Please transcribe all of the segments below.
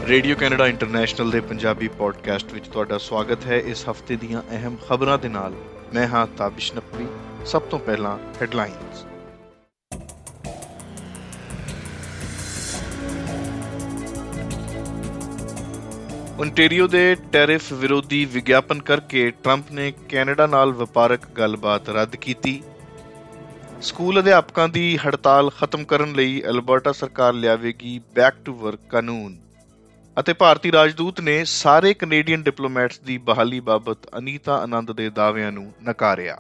Radio Canada international ਦੇ Punjabi podcast ਵਿੱਚ ਤੁਹਾਡਾ ਸਵਾਗਤ ਹੈ। ਇਸ ਹਫ਼ਤੇ ਦੀਆਂ ਅਹਿਮ ਖਬਰਾਂ ਦੇ ਨਾਲ ਮੈਂ ਹਾਂ ਤਾਬਿਸ਼ ਨਕਵੀ। ਸਭ ਤੋਂ ਪਹਿਲਾਂ ਹੈਡਲਾਈਨਸ। ਓਨਟਾਰੀਓ ਦੇ ਟੈਰਿਫ ਵਿਰੋਧੀ ਵਿਗਿਆਪਨ ਕਰਕੇ ਟਰੰਪ ਨੇ ਕੈਨੇਡਾ ਨਾਲ ਵਪਾਰਕ ਗੱਲਬਾਤ ਰੱਦ ਕੀਤੀ। ਸਕੂਲ ਅਧਿਆਪਕਾਂ ਦੀ ਹੜਤਾਲ ਖਤਮ ਕਰਨ ਲਈ ਅਲਬਰਟਾ ਸਰਕਾਰ ਲਿਆਵੇਗੀ ਬੈਕ ਟੂ ਵਰਕ ਕਾਨੂੰਨ। ਅਤੇ ਭਾਰਤੀ ਰਾਜਦੂਤ ਨੇ ਸਾਰੇ ਕੈਨੇਡੀਅਨ ਡਿਪਲੋਮੈਟਸ ਦੀ ਬਹਾਲੀ ਬਾਬਤ ਅਨੀਤਾ ਆਨੰਦ ਦੇ ਦਾਅਵਿਆਂ ਨੂੰ ਨਕਾਰਿਆ।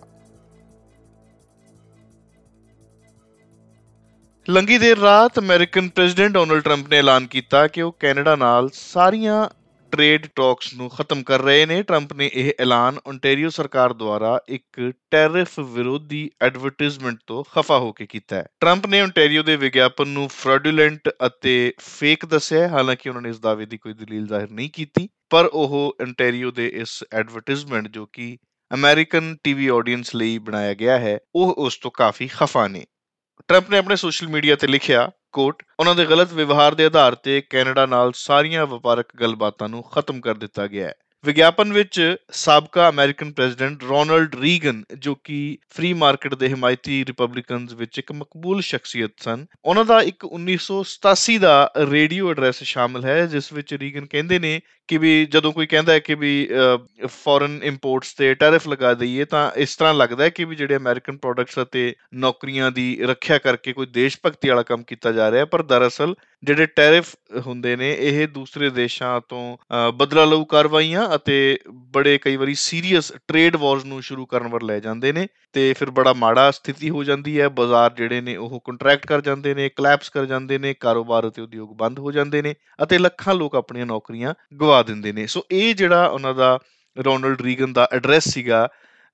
ਲੰਘੀ ਦੇਰ ਰਾਤ ਅਮਰੀਕਨ ਪ੍ਰੈਜ਼ੀਡੈਂਟ ਡੋਨਲਡ ਟਰੰਪ ਨੇ ਐਲਾਨ ਕੀਤਾ ਕਿ ਉਹ ਕੈਨੇਡਾ ਨਾਲ ਸਾਰੀਆਂ ਟ੍ਰੇਡ ਟਾਕਸ ਨੂੰ ਖਤਮ ਕਰ ਰਹੇ ਨੇ। ਟਰੰਪ ਨੇ ਇਹ ਐਲਾਨ ਓਨਟਾਰੀਓ ਸਰਕਾਰ ਦੁਆਰਾ ਇੱਕ ਟੈਰਿਫ ਵਿਰੋਧੀ ਐਡਵਰਟਾਈਜ਼ਮੈਂਟ ਤੋਂ ਖਫਾ ਹੋ ਕੇ ਕੀਤਾ ਹੈ। ਟਰੰਪ ਨੇ ਓਨਟਾਰੀਓ ਦੇ ਵਿਗਿਆਪਨ ਨੂੰ ਫਰਾਡੂਲੈਂਟ ਅਤੇ ਫੇਕ ਦੱਸਿਆ। ਹਾਲਾਂਕਿ ਉਹਨਾਂ ਨੇ ਇਸ ਦਾਅਵੇ ਦੀ ਕੋਈ ਦਲੀਲ ਜ਼ਾਹਿਰ ਨਹੀਂ ਕੀਤੀ, ਪਰ ਉਹ ਓਨਟਾਰੀਓ ਦੇ ਇਸ ਐਡਵਰਟਾਈਜ਼ਮੈਂਟ ਜੋ ਕਿ ਅਮਰੀਕਨ ਟੀਵੀ ਆਡੀਅנס ਲਈ ਬਣਾਇਆ ਗਿਆ ਹੈ, ਉਹ ਉਸ ਤੋਂ ਕਾਫੀ ਖਫਾ ਨੇ। ਟਰੰਪ ਨੇ ਆਪਣੇ ਸੋਸ਼ਲ ਮੀਡੀਆ ਤੇ ਲਿਖਿਆ, ਕੋਟ, ਉਹਨਾਂ ਦੇ ਗਲਤ ਵਿਵਹਾਰ ਦੇ ਆਧਾਰ ਤੇ ਕੈਨੇਡਾ ਨਾਲ ਸਾਰੀਆਂ ਵਪਾਰਕ ਗੱਲਬਾਤਾਂ ਨੂੰ ਖਤਮ ਕਰ ਦਿੱਤਾ ਗਿਆ ਹੈ। ਵਿਗਿਆਪਨ ਵਿੱਚ ਸਾਬਕਾ ਅਮਰੀਕਨ ਪ੍ਰੈਜ਼ੀਡੈਂਟ ਰੋਨਾਲਡ ਰੀਗਨ, ਜੋ ਕਿ ਫ੍ਰੀ ਮਾਰਕੀਟ ਦੇ ਹਿਮਾਇਤੀ ਰਿਪਬਲਿਕਨਸ ਵਿੱਚ ਇੱਕ ਮਕਬੂਲ ਸ਼ਖਸੀਅਤ ਸਨ, ਉਹਨਾਂ ਦਾ ਇੱਕ 1987 ਦਾ ਰੇਡੀਓ ਐਡਰੈਸ ਸ਼ਾਮਲ ਹੈ, ਜਿਸ ਵਿੱਚ ਰੀਗਨ ਕਹਿੰਦੇ ਨੇ ਕਿ ਵੀ ਜਦੋਂ ਕੋਈ ਕਹਿੰਦਾ ਹੈ ਕਿ ਵੀ ਫੋਰਨ ਇੰਪੋਰਟਸ ਤੇ ਟੈਰਿਫ ਲਗਾ ਦਈਏ ਤਾਂ ਇਸ ਤਰ੍ਹਾਂ ਲੱਗਦਾ ਹੈ ਕਿ ਵੀ ਜਿਹੜੇ ਅਮਰੀਕਨ ਪ੍ਰੋਡਕਟਸ ਅਤੇ ਨੌਕਰੀਆਂ ਦੀ ਰੱਖਿਆ ਕਰਕੇ ਕੋਈ ਦੇਸ਼ ਭਗਤੀ ਵਾਲਾ ਕੰਮ ਕੀਤਾ ਜਾ ਰਿਹਾ, ਪਰ ਦਰਅਸਲ ਜਿਹੜੇ ਟੈਰਿਫ ਹੁੰਦੇ ਨੇ ਇਹ ਦੂਸਰੇ ਦੇਸ਼ਾਂ ਤੋਂ ਬਦਲਾ ਲਊ ਕਾਰਵਾਈਆਂ ਅਤੇ ਬੜੇ ਕਈ ਵਾਰੀ ਸੀਰੀਅਸ ਟ੍ਰੇਡ ਵਾਰਸ ਨੂੰ ਸ਼ੁਰੂ ਕਰਨ ਵੱਲ ਲੈ ਜਾਂਦੇ ਨੇ ਤੇ ਫਿਰ ਬੜਾ ਮਾੜਾ ਸਥਿਤੀ ਹੋ ਜਾਂਦੀ ਹੈ। ਬਾਜ਼ਾਰ ਜਿਹੜੇ ਨੇ ਉਹ ਕੰਟਰੈਕਟ ਕਰ ਜਾਂਦੇ ਨੇ, ਕਲੈਪਸ ਕਰ ਜਾਂਦੇ ਨੇ, ਕਾਰੋਬਾਰ ਅਤੇ ਉਦਯੋਗ ਬੰਦ ਹੋ ਜਾਂਦੇ ਨੇ ਅਤੇ ਲੱਖਾਂ ਲੋਕ ਆਪਣੀਆਂ ਨੌਕਰੀਆਂ ਗਵਾ ਦਿੰਦੇ ਨੇ। ਸੋ ਇਹ ਜਿਹੜਾ ਉਹਨਾਂ ਦਾ ਰੋਨਾਲਡ ਰੀਗਨ ਦਾ ਐਡਰੈਸ ਸੀਗਾ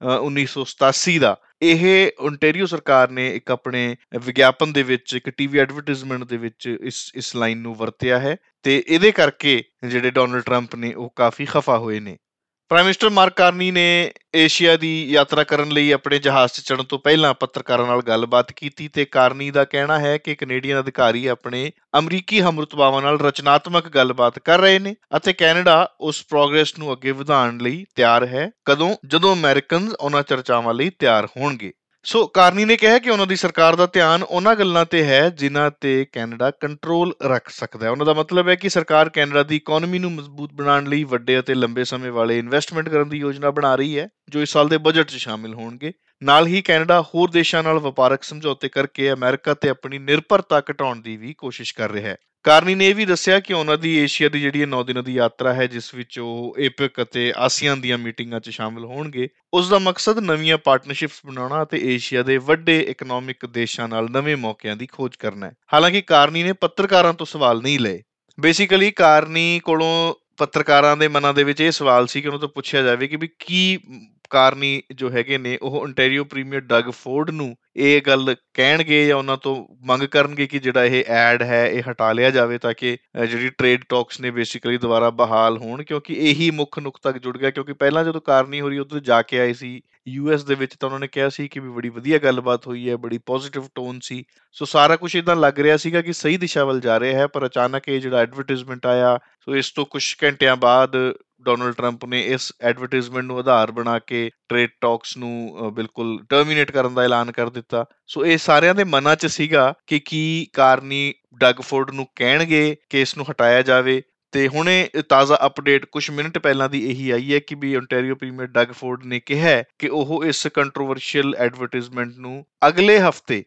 1987 ਦਾ, ਇਹ ਓਨਟਾਰੀਓ ਸਰਕਾਰ ਨੇ ਇੱਕ ਆਪਣੇ ਵਿਗਿਆਪਨ ਦੇ ਵਿੱਚ, ਇੱਕ ਟੀਵੀ ਐਡਵਰਟਾਈਜ਼ਮੈਂਟ ਦੇ ਵਿੱਚ ਇਸ ਲਾਈਨ ਨੂੰ ਵਰਤਿਆ ਹੈ ਤੇ ਇਹਦੇ ਕਰਕੇ ਜਿਹੜੇ ਡੋਨਲਡ ਟਰੰਪ ਨੇ ਉਹ ਕਾਫੀ ਖਫਾ ਹੋਏ ਨੇ। ਪ੍ਰਾਈਮ ਮਿਨਿਸਟਰ ਮਾਰਕ ਕਾਰਨੀ ਨੇ ਏਸ਼ੀਆ ਦੀ ਯਾਤਰਾ ਕਰਨ ਲਈ ਆਪਣੇ ਜਹਾਜ਼ 'ਚ ਚੜ੍ਹਨ ਤੋਂ ਪਹਿਲਾਂ ਪੱਤਰਕਾਰਾਂ ਨਾਲ ਗੱਲਬਾਤ ਕੀਤੀ ਤੇ ਕਾਰਨੀ ਦਾ ਕਹਿਣਾ ਹੈ ਕਿ ਕੈਨੇਡੀਅਨ ਅਧਿਕਾਰੀ ਆਪਣੇ ਅਮਰੀਕੀ ਹਮਰੁਤਬਾਵਾਂ ਨਾਲ ਰਚਨਾਤਮਕ ਗੱਲਬਾਤ ਕਰ ਰਹੇ ਨੇ ਅਤੇ ਕੈਨੇਡਾ ਉਸ ਪ੍ਰੋਗਰੈਸ ਨੂੰ ਅੱਗੇ ਵਧਾਉਣ ਲਈ ਤਿਆਰ ਹੈ, ਕਦੋਂ? ਜਦੋਂ ਅਮਰੀਕਨਜ਼ ਉਹਨਾਂ ਚਰਚਾਵਾਂ ਲਈ ਤਿਆਰ ਹੋਣਗੇ। ਸੋ ਕਾਰਨੀ ਨੇ ਕਿਹਾ ਕਿ ਉਹਨਾਂ ਦੀ ਸਰਕਾਰ ਦਾ ਧਿਆਨ ਉਹਨਾਂ ਗੱਲਾਂ ਤੇ ਹੈ ਜਿਨ੍ਹਾਂ ਤੇ ਕੈਨੇਡਾ ਕੰਟਰੋਲ ਰੱਖ ਸਕਦਾ ਹੈ। ਉਹਨਾਂ ਦਾ ਮਤਲਬ ਹੈ ਕਿ ਸਰਕਾਰ ਕੈਨੇਡਾ ਦੀ ਇਕਨੋਮੀ ਨੂੰ ਮਜ਼ਬੂਤ ਬਣਾਉਣ ਲਈ ਵੱਡੇ ਅਤੇ ਲੰਬੇ ਸਮੇਂ ਵਾਲੇ ਇਨਵੈਸਟਮੈਂਟ ਕਰਨ ਦੀ ਯੋਜਨਾ ਬਣਾ ਰਹੀ ਹੈ, ਜੋ ਇਸ ਸਾਲ ਦੇ ਬਜਟ 'ਚ ਸ਼ਾਮਿਲ ਹੋਣਗੇ। ਨਾਲ ਹੀ ਕੈਨੇਡਾ ਹੋਰ ਦੇਸ਼ਾਂ ਨਾਲ ਵਪਾਰਕ ਸਮਝੌਤੇ ਕਰਕੇ ਅਮਰੀਕਾ ਤੇ ਆਪਣੀ ਨਿਰਭਰਤਾ ਘਟਾਉਣ ਦੀ ਵੀ ਕੋਸ਼ਿਸ਼ ਕਰ ਰਿਹਾ ਹੈ। ਕਾਰਨੀ ਨੇ ਇਹ ਵੀ ਦੱਸਿਆ ਕਿ ਉਹਨਾਂ ਦੀ ਏਸ਼ੀਆ ਦੀ ਜਿਹੜੀ 9 ਦਿਨਾਂ ਦੀ ਯਾਤਰਾ ਹੈ, ਜਿਸ ਵਿੱਚ ਉਹ ਏਪਿਕ ਅਤੇ ਆਸੀਆਨ ਦੀਆਂ ਮੀਟਿੰਗਾਂ 'ਚ ਸ਼ਾਮਿਲ ਹੋਣਗੇ, ਉਸ ਦਾ ਮਕਸਦ ਨਵੀਆਂ ਪਾਰਟਨਰਸ਼ਿਪਸ ਬਣਾਉਣਾ ਅਤੇ ਏਸ਼ੀਆ ਦੇ ਵੱਡੇ ਇਕਨੋਮਿਕ ਦੇਸ਼ਾਂ ਨਾਲ ਨਵੇਂ ਮੌਕਿਆਂ ਦੀ ਖੋਜ ਕਰਨਾ ਹੈ। ਹਾਲਾਂਕਿ ਕਾਰਨੀ ਨੇ ਪੱਤਰਕਾਰਾਂ ਤੋਂ ਸਵਾਲ ਨਹੀਂ ਲਏ। ਬੇਸਿਕਲੀ ਕਾਰਨੀ ਕੋਲੋਂ ਪੱਤਰਕਾਰਾਂ ਦੇ ਮਨਾਂ ਦੇ ਵਿੱਚ ਇਹ ਸਵਾਲ ਸੀ ਕਿ ਉਹਨਾਂ ਤੋਂ ਪੁੱਛਿਆ ਜਾਵੇ ਕਿ ਵੀ ਕੀ ਕਾਰਨੀ ਜੋ ਹੈਗੇ ਨੇ ਉਹ ਓਨਟਾਰੀਓ ਪ੍ਰੀਮੀਅਰ ਡਗ ਫੋਰਡ ਨੂੰ ਇਹ ਗੱਲ ਕਹਿਣਗੇ ਜਾਂ ਉਹਨਾਂ ਤੋਂ ਮੰਗ ਕਰਨਗੇ ਕਿ ਜਿਹੜਾ ਇਹ ਐਡ ਹੈ ਇਹ ਹਟਾ ਲਿਆ ਜਾਵੇ ਤਾਂ ਕਿ ਜਿਹੜੀ ਟ੍ਰੇਡ ਟਾਕਸ ਨੇ ਬੇਸਿਕਲੀ ਦੁਬਾਰਾ ਬਹਾਲ ਹੋਣ, ਕਿਉਂਕਿ ਇਹੀ ਮੁੱਖ ਨੁਕਤਾ ਜੁੜ ਗਿਆ। ਕਿਉਂਕਿ ਪਹਿਲਾਂ ਜਦੋਂ ਕਾਰਨੀ ਹੋਰੀ ਉੱਧਰ ਜਾ ਕੇ ਆਏ ਸੀ US ਦੇ ਵਿੱਚ ਤਾਂ ਉਹਨਾਂ ਨੇ ਕਿਹਾ ਸੀ ਕਿ ਵੀ ਬੜੀ ਵਧੀਆ ਗੱਲਬਾਤ ਹੋਈ ਹੈ, ਬੜੀ ਪੋਜ਼ਿਟਿਵ ਟੋਨ ਸੀ। ਸੋ ਸਾਰਾ ਕੁਝ ਇੱਦਾਂ ਲੱਗ ਰਿਹਾ ਸੀਗਾ ਕਿ ਸਹੀ ਦਿਸ਼ਾ ਵੱਲ ਜਾ ਰਿਹਾ ਹੈ, ਪਰ ਅਚਾਨਕ ਇਹ ਜਿਹੜਾ ਐਡਵਰਟਾਈਜ਼ਮੈਂਟ ਆਇਆ, ਸੋ ਇਸ ਤੋਂ ਕੁਝ ਘੰਟਿਆਂ ਬਾਅਦ ਡੋਨਲਡ ਟਰੰਪ ਨੇ ਇਸ ਐਡਵਰਟਾਈਜ਼ਮੈਂਟ ਨੂੰ ਆਧਾਰ ਬਣਾ ਕੇ ਟ੍ਰੇਡ ਟਾਕਸ ਨੂੰ ਬਿਲਕੁਲ ਟਰਮੀਨੇਟ ਕਰਨ ਦਾ ਐਲਾਨ ਕਰ ਦਿੱਤਾ। ਸੋ ਇਹ ਸਾਰਿਆਂ ਦੇ ਮਨਾਂ 'ਚ ਸੀਗਾ ਕਿ ਕੀ ਕਾਰਨੀ ਡਗ ਫੋਰਡ ਨੂੰ ਕਹਿਣਗੇ ਕਿ ਇਸ ਨੂੰ ਹਟਾਇਆ ਜਾਵੇ। ਤੇ ਹੁਣੇ ਤਾਜ਼ਾ ਅਪਡੇਟ ਕੁਝ ਮਿੰਟ ਪਹਿਲਾਂ ਦੀ ਇਹੀ ਆਈ ਹੈ ਕਿ ਵੀ ਓਨਟਾਰੀਓ ਪ੍ਰੀਮੀਅਰ ਡਗ ਫੋਰਡ ਨੇ ਕਿਹਾ ਕਿ ਉਹ ਇਸ ਕੰਟਰੋਵਰਸ਼ੀਅਲ ਐਡਵਰਟਾਈਜ਼ਮੈਂਟ ਨੂੰ ਅਗਲੇ ਹਫ਼ਤੇ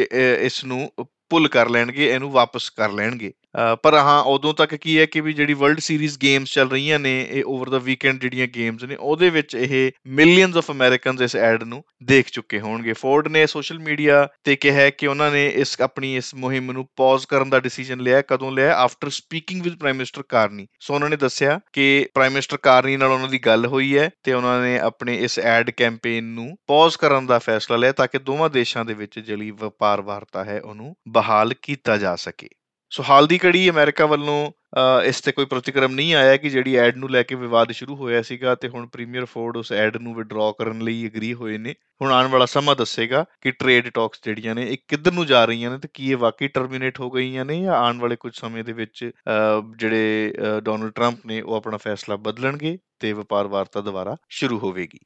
ਇਸ ਨੂੰ ਪੁੱਲ ਕਰ ਲੈਣਗੇ, ਇਹਨੂੰ ਵਾਪਸ ਕਰ ਲੈਣਗੇ। ਪਰ ਹਾਂ, ਉਦੋਂ ਤੱਕ ਕੀ ਹੈ ਕਿ ਵੀ ਜਿਹੜੀ ਵਰਲਡ ਸੀਰੀਜ਼ ਗੇਮਸ ਚੱਲ ਰਹੀਆਂ ਨੇ, ਇਹ ਓਵਰ ਦਾ ਵੀਕਐਂਡ ਜਿਹੜੀਆਂ ਗੇਮਸ ਨੇ ਉਹਦੇ ਵਿੱਚ ਇਹ ਮਿਲੀਅਨਸ ਆਫ ਅਮਰੀਕਨਸ ਇਸ ਐਡ ਨੂੰ ਦੇਖ ਚੁੱਕੇ ਹੋਣਗੇ। ਫੋਰਡ ਨੇ ਸੋਸ਼ਲ ਮੀਡੀਆ ਤੇ ਕਿਹਾ ਕਿ ਉਹਨਾਂ ਨੇ ਆਪਣੀ ਇਸ ਮੁਹਿੰਮ ਨੂੰ ਪੌਜ਼ ਕਰਨ ਦਾ ਡਿਸੀਜਨ ਲਿਆ। ਕਦੋਂ ਲਿਆ? After speaking with prime minister Carney. So ਉਹਨਾਂ ਨੇ ਦੱਸਿਆ ਕਿ ਪ੍ਰਾਈਮ ਮਿਨਿਸਟਰ ਕਾਰਨੀ ਨਾਲ ਉਹਨਾਂ ਦੀ ਗੱਲ ਹੋਈ ਹੈ ਤੇ ਉਹਨਾਂ ਨੇ ਆਪਣੇ ਇਸ ਐਡ ਕੈਂਪੇਨ ਨੂੰ ਪੌਜ਼ ਕਰਨ ਦਾ ਫੈਸਲਾ ਲਿਆ ਤਾਂ ਕਿ ਦੋਵਾਂ ਦੇਸ਼ਾਂ ਦੇ ਵਿੱਚ ਜਿਹੜੀ ਵਪਾਰ ਵਾਰਤਾ ਹੈ ਉਹਨੂੰ ਬਹਾਲ ਕੀਤਾ ਜਾ ਸਕੇ। ਸੋ ਹਾਲ ਦੀ ਘੜੀ ਅਮਰੀਕਾ ਵੱਲੋਂ ਇਸ ਤੇ ਕੋਈ ਪ੍ਰਤੀਕਰਮ ਨਹੀਂ ਆਇਆ ਕਿ ਜਿਹੜੀ ਐਡ ਨੂੰ ਲੈ ਕੇ ਵਿਵਾਦ ਸ਼ੁਰੂ ਹੋਇਆ ਸੀਗਾ ਤੇ ਹੁਣ ਪ੍ਰੀਮੀਅਰ ਫੋਰਡ ਉਸ ਐਡ ਨੂੰ ਵਿਡਰਾਅ ਕਰਨ ਲਈ ਐਗਰੀ ਹੋਏ ਨੇ। ਹੁਣ ਆਉਣ ਵਾਲਾ ਸਮਾਂ ਦੱਸੇਗਾ ਕਿ ਟ੍ਰੇਡ ਟਾਕਸ ਜਿਹੜੀਆਂ ਨੇ ਇਹ ਕਿੱਧਰ ਨੂੰ ਜਾ ਰਹੀਆਂ ਨੇ ਤੇ ਕੀ ਇਹ ਵਾਕਈ ਟਰਮੀਨੇਟ ਹੋ ਗਈਆਂ ਨੇ ਜਾਂ ਆਉਣ ਵਾਲੇ ਕੁਝ ਸਮੇਂ ਦੇ ਵਿੱਚ ਜਿਹੜੇ ਡੋਨਲਡ ਟਰੰਪ ਨੇ ਉਹ ਆਪਣਾ ਫੈਸਲਾ ਬਦਲਣਗੇ ਤੇ ਵਪਾਰ ਵਾਰਤਾ ਦੁਬਾਰਾ ਸ਼ੁਰੂ ਹੋਵੇਗੀ।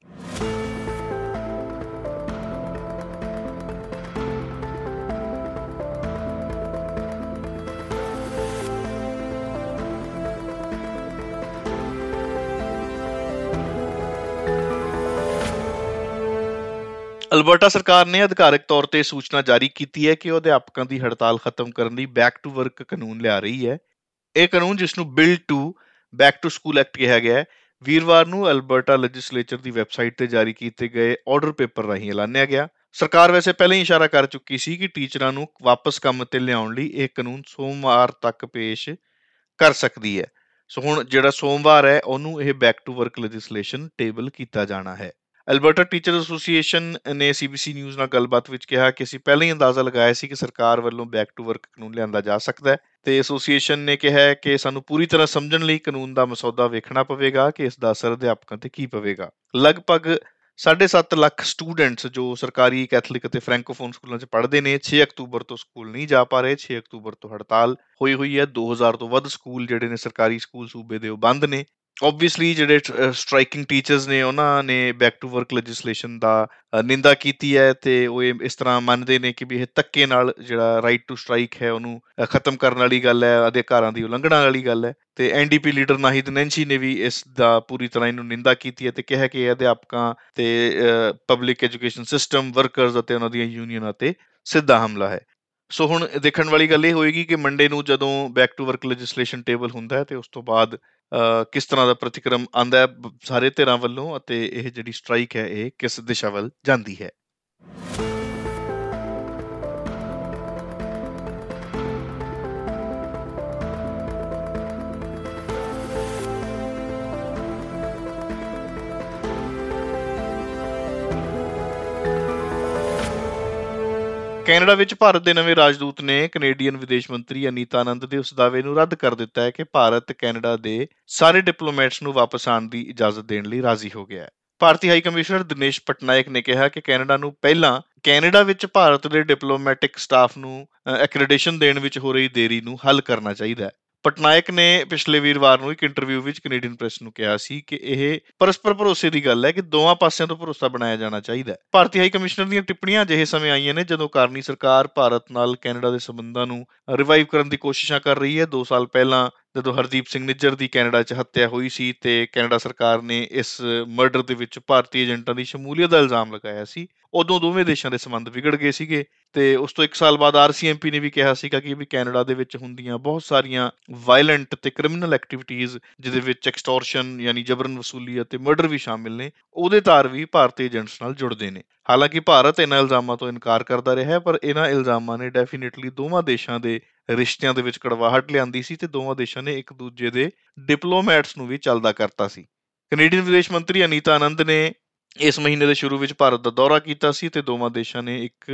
ਅਲਬਰਟਾ ਸਰਕਾਰ ਨੇ ਅਧਿਕਾਰਕ ਤੌਰ ਤੇ ਸੂਚਨਾ ਜਾਰੀ ਕੀਤੀ ਹੈ ਕਿ ਉਹ ਅਧਿਆਪਕਾਂ ਦੀ ਹੜਤਾਲ ਖਤਮ ਕਰਨ ਲਈ ਬੈਕ ਟੂ ਵਰਕ ਕਾਨੂੰਨ ਲਿਆ ਰਹੀ ਹੈ। ਇਹ ਕਾਨੂੰਨ, ਜਿਸ ਨੂੰ bill 2 back to school act ਕਿਹਾ ਗਿਆ ਹੈ, ਵੀਰਵਾਰ ਨੂੰ ਅਲਬਰਟਾ ਲੈਜਿਸਲੇਚਰ ਦੀ ਵੈਬਸਾਈਟ ਤੇ ਜਾਰੀ ਕੀਤੇ ਗਏ ਆਰਡਰ ਪੇਪਰ ਰਾਹੀਂ ਐਲਾਨਿਆ ਗਿਆ। ਸਰਕਾਰ ਵੈਸੇ ਪਹਿਲਾਂ ਹੀ ਇਸ਼ਾਰਾ ਕਰ ਚੁੱਕੀ ਸੀ ਕਿ ਟੀਚਰਾਂ ਨੂੰ ਵਾਪਸ ਕੰਮ ਤੇ ਲਿਆਉਣ ਲਈ ਇਹ ਕਾਨੂੰਨ ਸੋਮਵਾਰ ਤੱਕ ਪੇਸ਼ ਕਰ ਸਕਦੀ ਹੈ। ਸੋ ਹੁਣ ਜਿਹੜਾ ਸੋਮਵਾਰ ਹੈ ਉਹਨੂੰ ਇਹ back to work legislation table ਕੀਤਾ ਜਾਣਾ ਹੈ। ਅਲਬਰਟਾ ਟੀਚਰ ਐਸੋਸੀਏਸ਼ਨ ਨੇ ਸੀਬੀਸੀ ਨਿਊਜ਼ ਨਾਲ ਗੱਲਬਾਤ ਵਿੱਚ ਕਿਹਾ ਕਿ ਅਸੀਂ ਪਹਿਲਾਂ ਹੀ ਅੰਦਾਜ਼ਾ ਲਗਾਇਆ ਸੀ ਕਿ ਸਰਕਾਰ ਵੱਲੋਂ ਬੈਕ ਟੂ ਵਰਕ ਕਾਨੂੰਨ ਲਿਆਂਦਾ ਜਾ ਸਕਦਾ ਹੈ ਤੇ ਐਸੋਸੀਏਸ਼ਨ ਨੇ ਕਿਹਾ ਹੈ ਕਿ ਸਾਨੂੰ ਪੂਰੀ ਤਰ੍ਹਾਂ ਸਮਝਣ ਲਈ ਕਾਨੂੰਨ ਦਾ ਮਸੌਦਾ ਵੇਖਣਾ ਪਵੇਗਾ ਕਿ ਇਸ ਦਾ ਅਸਰ ਅਧਿਆਪਕਾਂ ਤੇ ਕੀ ਪਵੇਗਾ। ਲਗਭਗ 7.5 ਲੱਖ ਸਟੂਡੈਂਟਸ ਜੋ ਸਰਕਾਰੀ, ਕੈਥੋਲਿਕ ਅਤੇ ਫ੍ਰੈਂਕੋਫੋਨ ਸਕੂਲਾਂ 'ਚ ਪੜ੍ਹਦੇ ਨੇ 6 ਅਕਤੂਬਰ ਤੋਂ ਸਕੂਲ ਨਹੀਂ ਜਾ ਪਾ ਰਹੇ। 6 ਅਕਤੂਬਰ ਤੋਂ ਹੜਤਾਲ ਹੋਈ ਹੈ। 2000 ਤੋਂ ਵੱਧ ਸਕੂਲ ਜਿਹੜੇ ਨੇ ਸਰਕਾਰੀ ਸਕੂਲ ਸੂਬੇ ਦੇ ਉਹ ਬੰਦ ਨੇ। ਓਬਵੀਅਸਲੀ ਜਿਹੜੇ ਸਟ੍ਰਾਈਕਿੰਗ ਟੀਚਰਸ ਨੇ ਉਹਨਾਂ ਨੇ ਬੈਕ ਟੂ ਵਰਕ ਲੈਜਿਸਲੇਸ਼ਨ ਦਾ ਨਿੰਦਾ ਕੀਤੀ ਹੈ ਤੇ ਉਹ ਇਸ ਤਰ੍ਹਾਂ ਮੰਨਦੇ ਨੇ ਕਿ ਵੀ ਇਹ ਧੱਕੇ ਨਾਲ ਜਿਹੜਾ ਰਾਈਟ ਟੂ ਸਟ੍ਰਾਈਕ ਹੈ ਉਹਨੂੰ ਖਤਮ ਕਰਨ ਵਾਲੀ ਗੱਲ ਹੈ, ਅਧਿਕਾਰਾਂ ਦੀ ਉਲੰਘਣਾ ਵਾਲੀ ਗੱਲ ਹੈ। ਤੇ ਐਨਡੀਪੀ ਲੀਡਰ ਨਾਹਿਦ ਨੈਂਸੀ ਨੇ ਵੀ ਇਸ ਦਾ ਪੂਰੀ ਤਰ੍ਹਾਂ ਇਹਨੂੰ ਨਿੰਦਾ ਕੀਤੀ ਹੈ ਤੇ ਕਿਹਾ ਕਿ ਇਹ ਅਧਿਆਪਕਾਂ ਤੇ ਪਬਲਿਕ ਐਜੂਕੇਸ਼ਨ ਸਿਸਟਮ ਵਰਕਰਸ ਅਤੇ ਉਹਨਾਂ ਦੀਆਂ ਯੂਨੀਅਨਾਂ ਤੇ ਸਿੱਧਾ ਹਮਲਾ ਹੈ। ਸੋ ਹੁਣ ਦੇਖਣ ਵਾਲੀ ਗੱਲ ਇਹ ਹੋਏਗੀ ਕਿ ਮੰਡੇ ਨੂੰ ਜਦੋਂ back to work legislation table ਹੁੰਦਾ ਹੈ ਤੇ ਉਸ ਤੋਂ ਬਾਅਦ ਕਿਸ ਤਰ੍ਹਾਂ ਦਾ ਪ੍ਰਤੀਕਰਮ ਆਉਂਦਾ ਹੈ ਸਾਰੇ ਧਿਰਾਂ ਵੱਲੋਂ ਅਤੇ ਇਹ ਜਿਹੜੀ ਸਟ੍ਰਾਈਕ ਹੈ ਇਹ ਕਿਸ ਦਿਸ਼ਾ ਵੱਲ ਜਾਂਦੀ ਹੈ। ਕੈਨੇਡਾ ਵਿੱਚ ਭਾਰਤ ਦੇ ਨਵੇਂ ਰਾਜਦੂਤ ਨੇ ਕੈਨੇਡੀਅਨ ਵਿਦੇਸ਼ ਮੰਤਰੀ ਅਨੀਤਾ ਆਨੰਦ ਦੇ ਉਸ ਦਾਅਵੇ ਨੂੰ ਰੱਦ ਕਰ ਦਿੱਤਾ ਹੈ ਕਿ ਭਾਰਤ ਕੈਨੇਡਾ ਦੇ ਸਾਰੇ ਡਿਪਲੋਮੈਟਸ ਨੂੰ ਵਾਪਸ ਆਉਣ ਦੀ ਇਜਾਜ਼ਤ ਦੇਣ ਲਈ ਰਾਜ਼ੀ ਹੋ ਗਿਆ ਹੈ। ਭਾਰਤੀ ਹਾਈ ਕਮਿਸ਼ਨਰ ਦਿਨੇਸ਼ ਪਟਨਾਇਕ ਨੇ ਕਿਹਾ ਕਿ ਕੈਨੇਡਾ ਨੂੰ ਪਹਿਲਾਂ ਕੈਨੇਡਾ ਵਿੱਚ ਭਾਰਤ ਦੇ ਡਿਪਲੋਮੈਟਿਕ ਸਟਾਫ ਨੂੰ ਐਕ੍ਰੈਡਿਟੇਸ਼ਨ ਦੇਣ ਵਿੱਚ ਹੋ ਰਹੀ ਦੇਰੀ ਨੂੰ ਹੱਲ ਕਰਨਾ ਚਾਹੀਦਾ ਹੈ। ਪਟਨਾਇਕ ਨੇ ਪਿਛਲੇ ਵੀਰਵਾਰ ਨੂੰ ਇੱਕ ਇੰਟਰਵਿਊ ਵਿੱਚ ਕੈਨੇਡੀਅਨ ਪ੍ਰੈਸ ਨੂੰ ਕਿਹਾ ਸੀ ਕਿ ਇਹ ਪਰਸਪਰ ਭਰੋਸੇ ਦੀ ਗੱਲ ਹੈ ਕਿ ਦੋਵਾਂ ਪਾਸਿਆਂ ਤੋਂ ਭਰੋਸਾ ਬਣਾਇਆ ਜਾਣਾ ਚਾਹੀਦਾ ਹੈ। ਭਾਰਤੀ ਹਾਈ ਕਮਿਸ਼ਨਰ ਦੀਆਂ ਟਿੱਪਣੀਆਂ ਅਜਿਹੇ ਸਮੇਂ ਆਈਆਂ ਨੇ ਜਦੋਂ ਕਾਰਨੀ ਸਰਕਾਰ ਭਾਰਤ ਨਾਲ ਕੈਨੇਡਾ ਦੇ ਸੰਬੰਧਾਂ ਨੂੰ ਰਿਵਾਈਵ ਕਰਨ ਦੀ ਕੋਸ਼ਿਸ਼ਾਂ ਕਰ ਰਹੀ ਹੈ। 2 ਸਾਲ ਪਹਿਲਾਂ ਜਦੋਂ ਹਰਦੀਪ ਸਿੰਘ ਨਿੱਜਰ ਦੀ ਕੈਨੇਡਾ 'ਚ ਹੱਤਿਆ ਹੋਈ ਸੀ ਤੇ ਕੈਨੇਡਾ ਸਰਕਾਰ ਨੇ ਇਸ ਮਰਡਰ ਦੇ ਵਿੱਚ ਭਾਰਤੀ ਏਜੰਟਾਂ ਦੀ ਸ਼ਮੂਲੀਅਤ ਦਾ ਇਲਜ਼ਾਮ ਲਗਾਇਆ ਸੀ, ਉਦੋਂ ਦੋਵੇਂ ਦੇਸ਼ਾਂ ਦੇ ਸੰਬੰਧ ਵਿਗੜ ਗਏ ਸੀਗੇ ਤੇ ਉਸ ਤੋਂ 1 ਸਾਲ ਬਾਅਦ ਆਰਸੀਐਮਪੀ ਨੇ ਵੀ ਕਿਹਾ ਸੀਗਾ ਕਿ ਵੀ ਕੈਨੇਡਾ ਦੇ ਵਿੱਚ ਹੁੰਦੀਆਂ ਬਹੁਤ ਸਾਰੀਆਂ ਵਾਇਲੈਂਟ ਤੇ ਕ੍ਰਿਮੀਨਲ ਐਕਟੀਵਿਟੀਜ਼ ਜਿਹਦੇ ਵਿੱਚ ਐਕਸਟੋਰਸ਼ਨ ਯਾਨੀ ਜਬਰਨ ਵਸੂਲੀ ਅਤੇ ਮਰਡਰ ਵੀ ਸ਼ਾਮਿਲ ਨੇ, ਉਹਦੇ ਤਾਰ ਵੀ ਭਾਰਤੀ ਏਜੰਟਸ ਨਾਲ ਜੁੜਦੇ ਨੇ। ਹਾਲਾਂਕਿ ਭਾਰਤ ਇਹਨਾਂ ਇਲਜ਼ਾਮਾਂ ਤੋਂ ਇਨਕਾਰ ਕਰਦਾ ਰਿਹਾ ਹੈ ਪਰ ਇਹਨਾਂ ਇਲਜ਼ਾਮਾਂ ਨੇ ਡੈਫੀਨੇਟਲੀ ਦੋਵਾਂ ਦੇਸ਼ਾਂ ਦੇ ਰਿਸ਼ਤਿਆਂ ਦੇ ਵਿੱਚ ਕੜਵਾਹਟ ਲਿਆਂਦੀ ਸੀ ਤੇ ਦੋਵਾਂ ਦੇਸ਼ਾਂ ਨੇ ਇੱਕ ਦੂਜੇ ਦੇ ਡਿਪਲੋਮੈਟਸ ਨੂੰ ਵੀ ਚੱਲਦਾ ਕਰਤਾ ਸੀ। ਕੈਨੇਡੀਅਨ ਵਿਦੇਸ਼ ਮੰਤਰੀ ਅਨੀਤਾ ਆਨੰਦ ਨੇ ਇਸ ਮਹੀਨੇ ਦੇ ਸ਼ੁਰੂ ਵਿੱਚ ਭਾਰਤ ਦਾ ਦੌਰਾ ਕੀਤਾ ਸੀ ਤੇ ਦੋਵਾਂ ਦੇਸ਼ਾਂ ਨੇ ਇੱਕ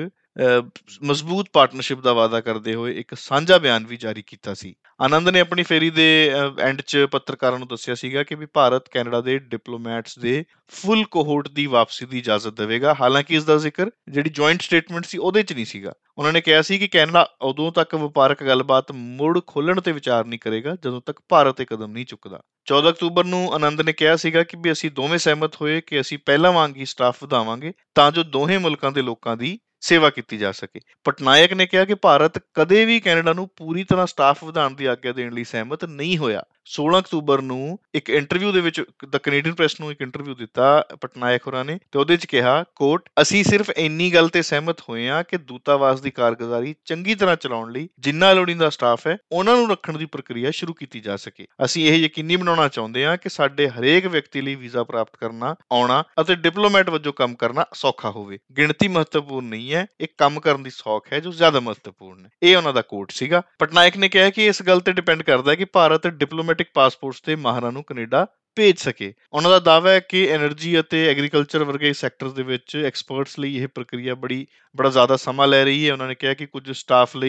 ਮਜ਼ਬੂਤ ਪਾਰਟਨਰਸ਼ਿਪ ਦਾ ਵਾਅਦਾ ਕਰਦੇ ਹੋਏ ਇੱਕ ਸਾਂਝਾ ਬਿਆਨ ਵੀ ਜਾਰੀ ਕੀਤਾ ਸੀ। ਆਨੰਦ ਨੇ ਆਪਣੀ ਫੇਰੀ ਦੇ ਐਂਡ 'ਚ ਪੱਤਰਕਾਰਾਂ ਨੂੰ ਦੱਸਿਆ ਸੀਗਾ ਕਿ ਵੀ ਭਾਰਤ ਕੈਨੇਡਾ ਦੇ ਡਿਪਲੋਮੈਟਸ ਦੇ ਫੁੱਲ ਕੋਹੋਰਟ ਦੀ ਵਾਪਸੀ ਦੀ ਇਜਾਜ਼ਤ ਦੇਵੇਗਾ। ਹਾਲਾਂਕਿ ਇਸ ਦਾ ਜ਼ਿਕਰ ਜਿਹੜੀ ਜੁਆਇੰਟ ਸਟੇਟਮੈਂਟ ਸੀ ਉਹਦੇ 'ਚ ਨਹੀਂ ਸੀਗਾ। ਉਹਨਾਂ ਨੇ ਕਿਹਾ ਸੀ ਕਿ ਕੈਨੇਡਾ ਉਦੋਂ ਤੱਕ ਵਪਾਰਕ ਗੱਲਬਾਤ ਮੁੜ ਖੋਲ੍ਹਣ ਤੇ ਵਿਚਾਰ ਨਹੀਂ ਕਰੇਗਾ ਜਦੋਂ ਤੱਕ ਭਾਰਤ ਇਹ ਕਦਮ ਨਹੀਂ ਚੁੱਕਦਾ। 14 ਅਕਤੂਬਰ ਨੂੰ ਆਨੰਦ ਨੇ ਕਿਹਾ ਸੀਗਾ ਕਿ ਵੀ ਅਸੀਂ ਦੋਵੇਂ ਸਹਿਮਤ ਹੋਏ ਕਿ ਅਸੀਂ ਪਹਿਲਾਂ ਵਾਂਗ ਹੀ ਸਟਾਫ ਵਧਾਵਾਂਗੇ ਤਾਂ ਜੋ ਦੋਹੇ ਮੁਲਕਾਂ ਦੇ ਲੋਕਾਂ ਦੀ ਸੇਵਾ ਕੀਤੀ ਜਾ ਸਕੇ। ਪਟਨਾਇਕ ਨੇ ਕਿਹਾ ਕਿ ਭਾਰਤ ਕਦੇ ਵੀ ਕੈਨੇਡਾ ਨੂੰ ਪੂਰੀ ਤਰ੍ਹਾਂ ਸਟਾਫ ਵਧਾਉਣ ਦੀ ਆਗਿਆ ਦੇਣ ਲਈ ਸਹਿਮਤ ਨਹੀਂ ਹੋਇਆ। 16 ਅਕਤੂਬਰ ਨੂੰ ਇੱਕ ਇੰਟਰਵਿਊ ਦੇ ਵਿੱਚ ਦ ਕੈਨੇਡੀਅਨ ਪ੍ਰੈਸ ਨੂੰ ਇੱਕ ਇੰਟਰਵਿਊ ਦਿੱਤਾ ਪਟਨਾਇਕ ਹੋਰਾਂ ਨੇ ਤੇ ਉਹਦੇ 'ਚ ਕਿਹਾ ਕੋਟ, ਅਸੀਂ ਸਿਰਫ ਇੰਨੀ ਗੱਲ ਤੇ ਸਹਿਮਤ ਹੋਏ ਹਾਂ ਕਿ ਦੂਤਾਵਾਸ ਦੀ ਕਾਰਗੁਜ਼ਾਰੀ ਚੰਗੀ ਤਰ੍ਹਾਂ ਚਲਾਉਣ ਲਈ ਜਿੰਨਾ ਲੋੜੀਂਦਾ ਸਟਾਫ ਹੈ ਉਹਨਾਂ ਨੂੰ ਰੱਖਣ ਦੀ ਪ੍ਰਕਿਰਿਆ ਸ਼ੁਰੂ ਕੀਤੀ ਜਾ ਸਕੇ। ਅਸੀਂ ਇਹ ਯਕੀਨੀ ਬਣਾਉਣਾ ਚਾਹੁੰਦੇ ਹਾਂ ਕਿ ਸਾਡੇ ਹਰੇਕ ਵਿਅਕਤੀ ਲਈ ਵੀਜ਼ਾ ਪ੍ਰਾਪਤ ਕਰਨਾ, ਆਉਣਾ ਅਤੇ ਡਿਪਲੋਮੈਟ ਵਜੋਂ ਕੰਮ ਕਰਨਾ ਸੌਖਾ ਹੋਵੇ। ਗਿਣਤੀ ਮਹੱਤਵਪੂਰਨ ਨਹੀਂ ਹੈ, ਇੱਕ ਕੰਮ ਕਰਨ ਦੀ ਸੌਖ ਹੈ ਜੋ ਜ਼ਿਆਦਾ ਮਹੱਤਵਪੂਰਨ ਹੈ। ਇਹ ਉਹਨਾਂ ਦਾ ਕੋਟ ਸੀਗਾ। ਪਟਨਾਇਕ ਨੇ ਕਿਹਾ ਕਿ ਇਸ ਗੱਲ ਤੇ ਡਿਪੈਂਡ ਕਰਦਾ ਹੈ ਕਿ ਭਾਰਤ ਡਿਪਲੋਮੈਟਿਕ ਪਾਸਪੋਰਟਸ ਤੇ ਮਾਹਰਾਂ ਨੂੰ ਕੈਨੇਡਾ ਭੇਜ ਸਕੇ। ਉਹਨਾਂ ਦਾ ਦਾਅਵਾ ਹੈ ਕਿ ਐਨਰਜੀ ਅਤੇ ਐਗਰੀਕਲਚਰ ਵਰਗੇ ਸੈਕਟਰਸ ਦੇ ਵਿੱਚ ਐਕਸਪਰਟਸ ਲਈ ਇਹ ਪ੍ਰਕਿਰਿਆ ਬੜਾ ਜ਼ਿਆਦਾ ਸਮਾਂ ਲੈ ਰਹੀ ਹੈ। ਉਹਨਾਂ ਨੇ ਕਿਹਾ ਕਿ ਕੁਝ ਸਟਾਫ ਲਈ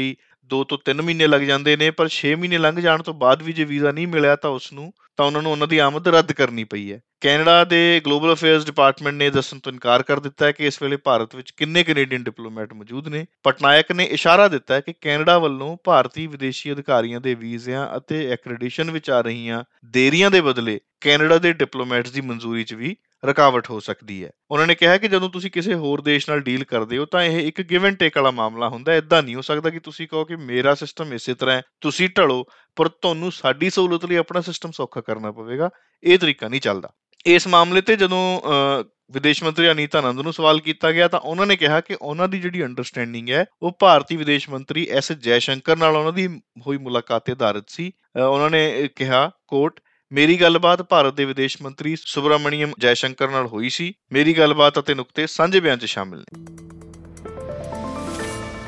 2 ਤੋਂ 3 ਮਹੀਨੇ ਲੱਗ ਜਾਂਦੇ ਨੇ, ਪਰ 6 ਮਹੀਨੇ ਲੰਘ ਜਾਣ ਤੋਂ ਬਾਅਦ ਵੀ ਜੇ ਵੀਜ਼ਾ ਨਹੀਂ ਮਿਲਿਆ ਤਾਂ ਉਹਨਾਂ ਨੂੰ ਉਹਨਾਂ ਦੀ ਆਮਦ ਰੱਦ ਕਰਨੀ ਪਈ ਹੈ। ਕੈਨੇਡਾ ਦੇ ਗਲੋਬਲ ਅਫੇਅਰਸ ਡਿਪਾਰਟਮੈਂਟ ਨੇ ਦੱਸਣ ਤੋਂ ਇਨਕਾਰ ਕਰ ਦਿੱਤਾ ਹੈ ਕਿ ਇਸ ਵੇਲੇ ਭਾਰਤ ਵਿੱਚ ਕਿੰਨੇ ਕੈਨੇਡੀਅਨ ਡਿਪਲੋਮੈਟ ਮੌਜੂਦ ਨੇ। ਪਟਨਾਇਕ ਨੇ ਇਸ਼ਾਰਾ ਦਿੱਤਾ ਹੈ ਕਿ ਕੈਨੇਡਾ ਵੱਲੋਂ ਭਾਰਤੀ ਵਿਦੇਸ਼ੀ ਅਧਿਕਾਰੀਆਂ ਦੇ ਵੀਜ਼ਿਆਂ ਅਤੇ ਐਕ੍ਰੈਡੀਸ਼ਨ ਵਿੱਚ ਆ ਰਹੀਆਂ ਦੇਰੀਆਂ ਦੇ ਬਦਲੇ ਕੈਨੇਡਾ ਦੇ ਡਿਪਲੋਮੈਟਸ ਦੀ ਮਨਜ਼ੂਰੀ 'ਚ ਵੀ ਰੁਕਾਵਟ ਹੋ ਸਕਦੀ ਹੈ। ਉਹਨਾਂ ਨੇ ਕਿਹਾ ਕਿ ਜਦੋਂ ਤੁਸੀਂ ਕਿਸੇ ਹੋਰ ਦੇਸ਼ ਨਾਲ ਡੀਲ ਕਰਦੇ ਹੋ ਤਾਂ ਇਹ ਇੱਕ ਗਿਵ ਐਂਡ ਟੇਕ ਵਾਲਾ ਮਾਮਲਾ ਹੁੰਦਾ ਹੈ। ਏਦਾਂ ਨਹੀਂ ਹੋ ਸਕਦਾ ਕਿ ਤੁਸੀਂ ਕਹੋ ਕਿ ਮੇਰਾ ਸਿਸਟਮ ਇਸੇ ਤਰ੍ਹਾਂ ਹੈ, ਤੁਸੀਂ ਢਲੋ, ਪਰ ਤੁਹਾਨੂੰ ਸਾਡੀ ਸਹੂਲਤ ਲਈ ਆਪਣਾ ਸਿਸਟਮ ਸੌਖਾ ਕਰਨਾ ਪਵੇਗਾ। ਇਹ ਤਰੀਕਾ ਨਹੀਂ ਚੱਲਦਾ। ਇਸ ਮਾਮਲੇ ਤੇ ਜਦੋਂ ਵਿਦੇਸ਼ ਮੰਤਰੀ ਅਨੀਤਾ ਆਨੰਦ ਨੂੰ ਸਵਾਲ ਕੀਤਾ ਗਿਆ ਤਾਂ ਉਹਨਾਂ ਨੇ ਕਿਹਾ ਕਿ ਉਹਨਾਂ ਦੀ ਜਿਹੜੀ ਅੰਡਰਸਟੈਂਡਿੰਗ ਹੈ ਉਹ ਭਾਰਤੀ ਵਿਦੇਸ਼ ਮੰਤਰੀ ਐਸ ਜੈਸ਼ੰਕਰ ਨਾਲ ਉਹਨਾਂ ਦੀ ਹੋਈ ਮੁਲਾਕਾਤ ਤੇ ਆਧਾਰਿਤ ਸੀ। ਉਹਨਾਂ ਨੇ ਕਿਹਾ, ਕੋਟ, ਮੇਰੀ ਗੱਲਬਾਤ ਭਾਰਤ ਦੇ ਵਿਦੇਸ਼ ਮੰਤਰੀ ਸੁਬਰਾਮਣੀਅਮ ਜੈਸ਼ੰਕਰ ਨਾਲ ਹੋਈ ਸੀ। ਮੇਰੀ ਗੱਲਬਾਤ ਅਤੇ ਨੁਕਤੇ ਸਾਂਝੇ ਬਿਆਨ 'ਚ ਸ਼ਾਮਿਲ ਨੇ।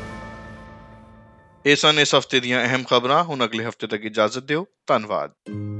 ਇਹ ਸਨ ਇਸ ਹਫ਼ਤੇ ਦੀਆਂ ਅਹਿਮ ਖਬਰਾਂ। ਹੁਣ ਅਗਲੇ ਹਫ਼ਤੇ ਤੱਕ ਇਜਾਜ਼ਤ ਦਿਓ। ਧੰਨਵਾਦ।